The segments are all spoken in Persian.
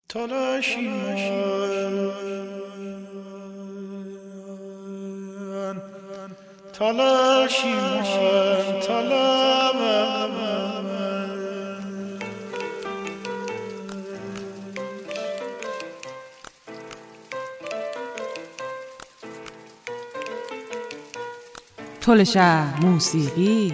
تلشه موسیقی.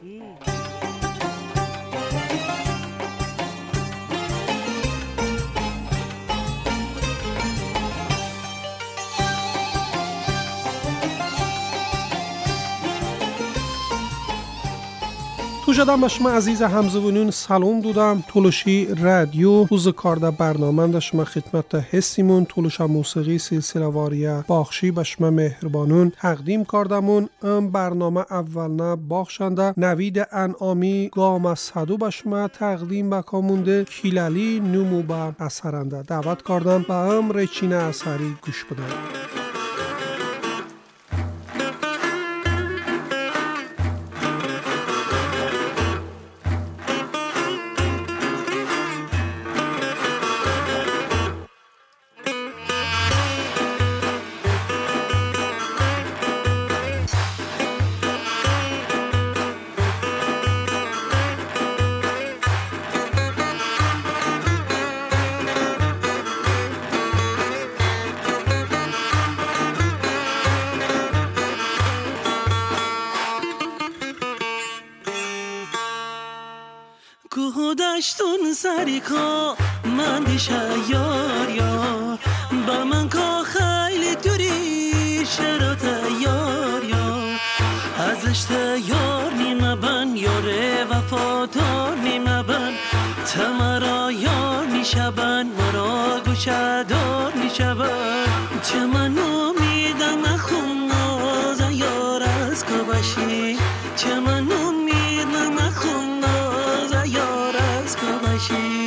توجدم به شما عزیز همزبانون سلام دادم. تلوشی رادیو روز کارده برنامه ده شما خدمت هستیمون. تلوشه موسیقی سلسله واریه باخشی به شما مهربانون تقدیم کردمون. برنامه اول نه باخشنده نوید انعامی گام صدو به شما تقدیم بکامونده. کیلالی نمو به اثرنده دعوت کردم به رچینه اثری گوش بدم. دشتون سری کا من دیشه یار یار با من کا خیلی دوری شرط یار یار ازش یار نیمه بن یاره وفادار نیمه بن تمرا یار نیشه بن مرا گوشه دار نیشه بن چه من امیدم خون ناز یار از که باشی چه من امیدم خون ناز یار از که باشی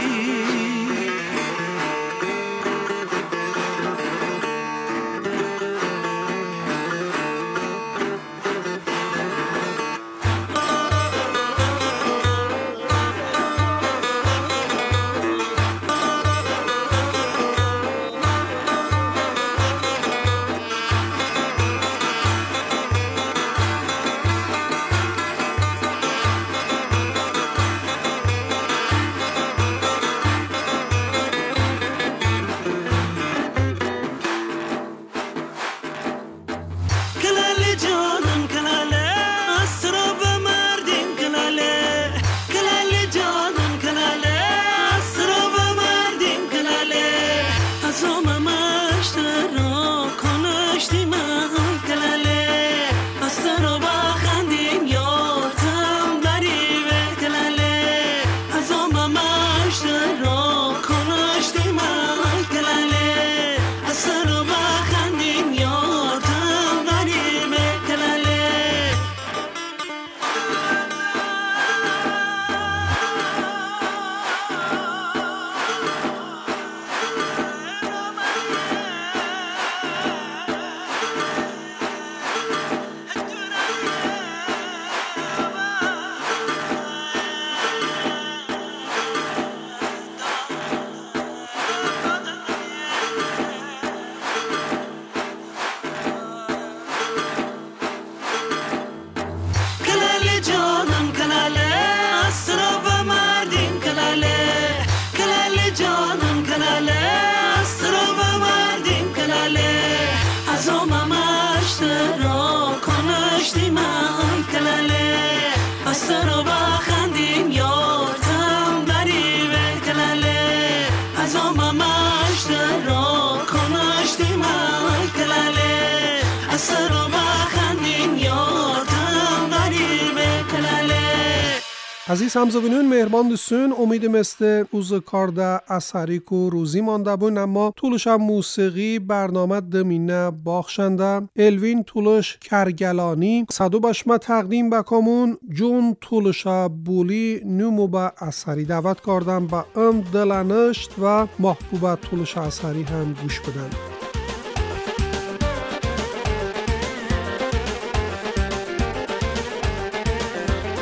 عزیز همزبانون مهربان دوستون، امیدم است روز کارده اثری کو روزی مانده بون، اما طولش موسیقی برنامه دمینه باخشنده الوین طولش کرگلانی صدو بشمه تقدیم بکامون جون طولش بولی نمو به اثری دعوت کردم با دلنشت و محبوب طولش اثری هم گوش بدن.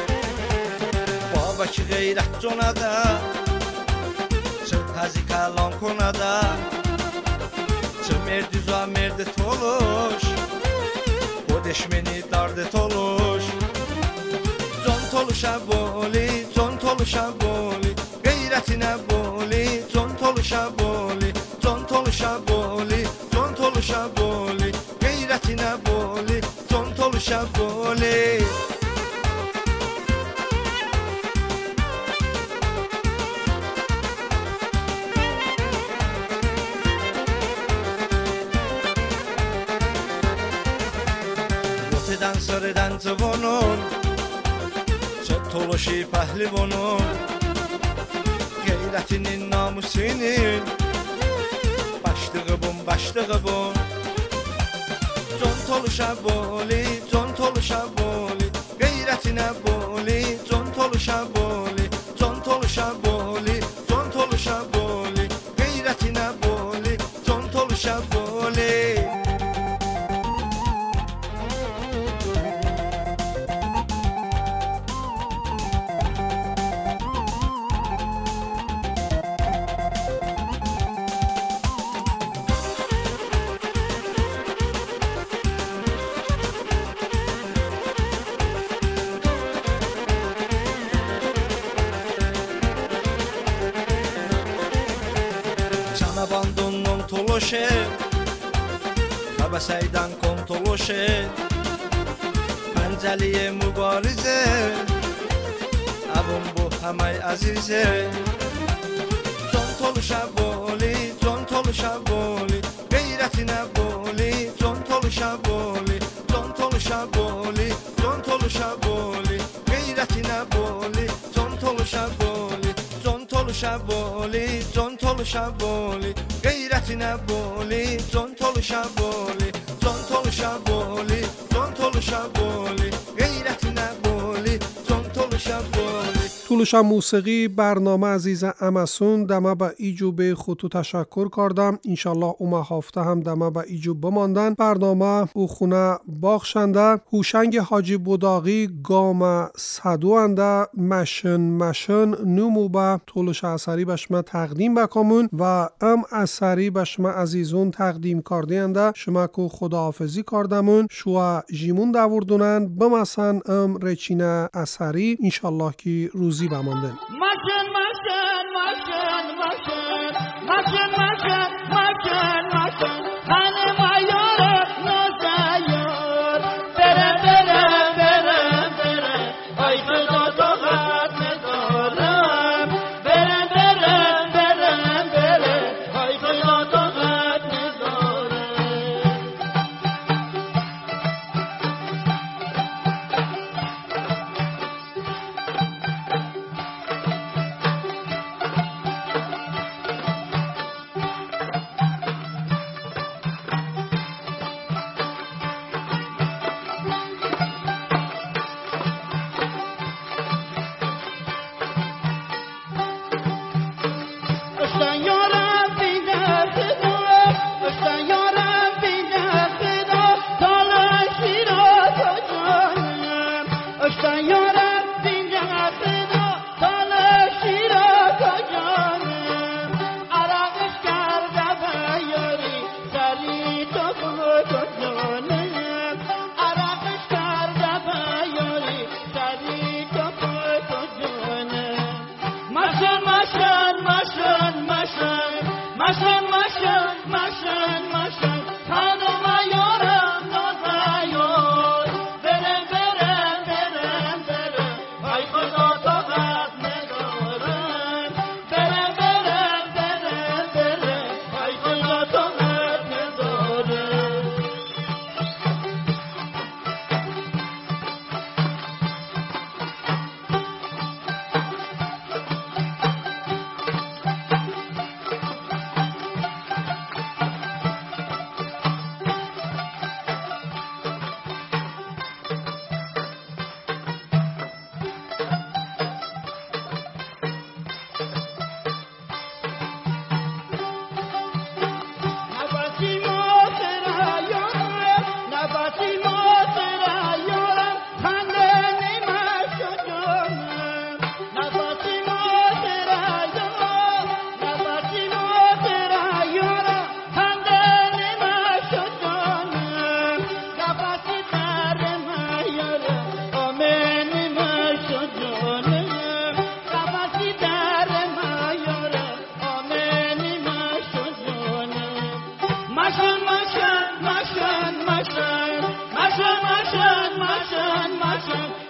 غیرت جونده شد هزی کلام da çı merdiza merdet oluş o deşmeni dardet oluş zon toluşa boli gayretine boli zon toluşa boli gayretine boli zon toluşa boli Dansöreden zıvonun Çok toluşi pehlivanun Gayretinin namusinin Başlığı bun Con toluşa boli Gayretine boli Con toluşa boli Gayretine boli Con toluşa boli Bandunun toluşe Kabasaydan kon toluşe Penceliye mübarize Abun bu hamay azize Zon toluşa boli Gayretine boli Zon toluşa boli Gayretine boli Zon toluşa boli Gayretine boli Zon toluşa boli Gayretine boli Zon toluşa boli تولوشا موسیقی برنامه عزیز امسون دمه به ایجو به خودتو تشکر کردم. انشالله اومه هفته هم دمه به ایجو بماندن. برنامه او خونه باخشنده هوشنگ حاجی بوداغی گام صدو انده مشن نومو به تولوشا اثری بشما تقدیم بکامون و ام اثری بشما عزیزون تقدیم کرده انده شما که خداحافظی کردمون شوا جیمون دوردونن بمسن ام رچینه اثری انشالله که روزی بماندن. مجانه قفصی در میاره آمنی مشجانه مشن مشن مشن مشن مشن مشن مشن مشن